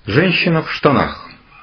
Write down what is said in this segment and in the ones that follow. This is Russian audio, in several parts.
Женщина в штанах.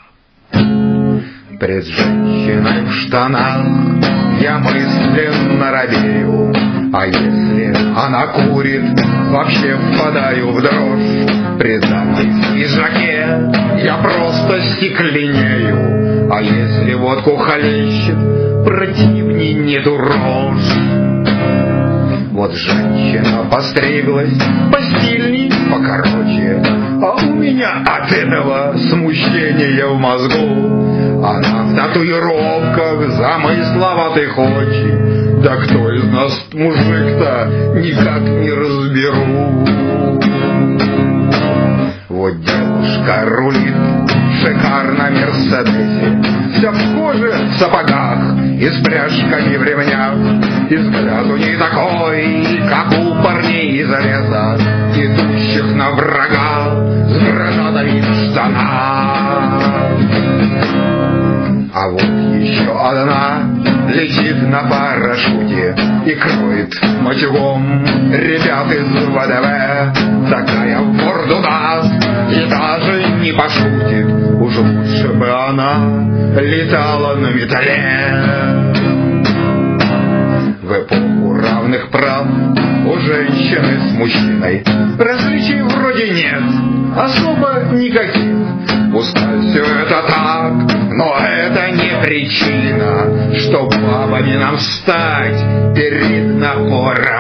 Пред женщиной в штанах я мысленно робею, а если она курит, вообще впадаю в дрожь. Пред дамой в пиджаке я просто стекленею, а если водку хлещет, противней нету рожь. Вот женщина постриглась, постильней покороче, а у меня от этого смущение в мозгу. Она в татуировках замысловатых очень, да кто из нас мужик-то, никак не разберу. Вот девушка рулит в шикарном Мерседесе, вся в коже, в сапогах и с пряжками в ремнях, и взгляд у ней такой, как у парней из леса, идущих на врага с гранатами в штанах. А вот еще одна летит на парашюте и кроет матюгом ребят из ВДВ. Такая в морду даст и даже не пошутит, уж лучше бы она летала на металле. В эпоху равных прав у женщины с мужчиной различий вроде нет, особо никаких. Пускай все это так, но это не причина, чтоб бабами нам стать перед напором.